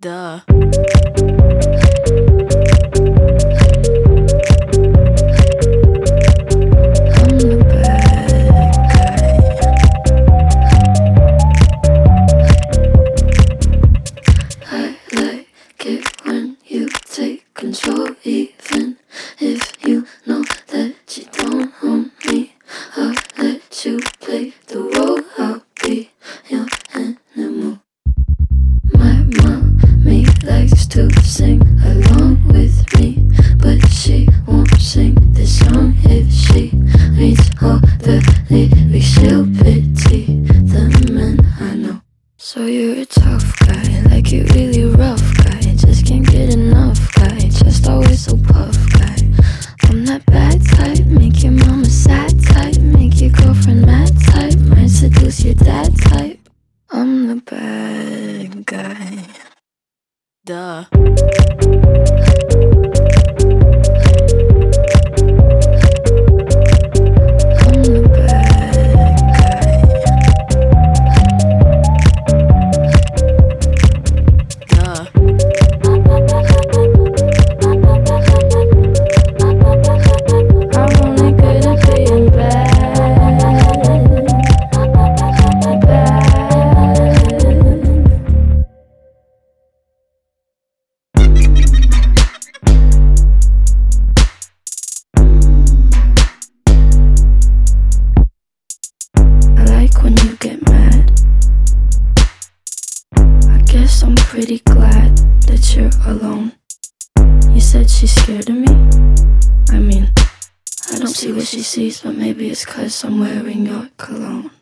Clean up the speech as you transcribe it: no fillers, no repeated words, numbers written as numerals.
Duh. I'm the bad guy. I like it when you take control, even if you know that you don't own me. I'll let you play the role. I'll be your animal. My mommy likes to sing along with me, but she won't sing this song if she reads all the lyrics. She'll pity the men I know. So you're a tough guy, like you really rough guy. Just can't get enough guy, just always so puff guy. I'm that bad type, make your mama sad type, make your girlfriend mad type, might seduce your dad type. I'm the bad guy. Duh. I'm the bad guy. Duh. I'm only good at being bad. I like when you get mad. I guess I'm pretty glad that you're alone. You said she's scared of me? I mean, I don't see what she sees, but maybe it's 'cause I'm wearing your cologne.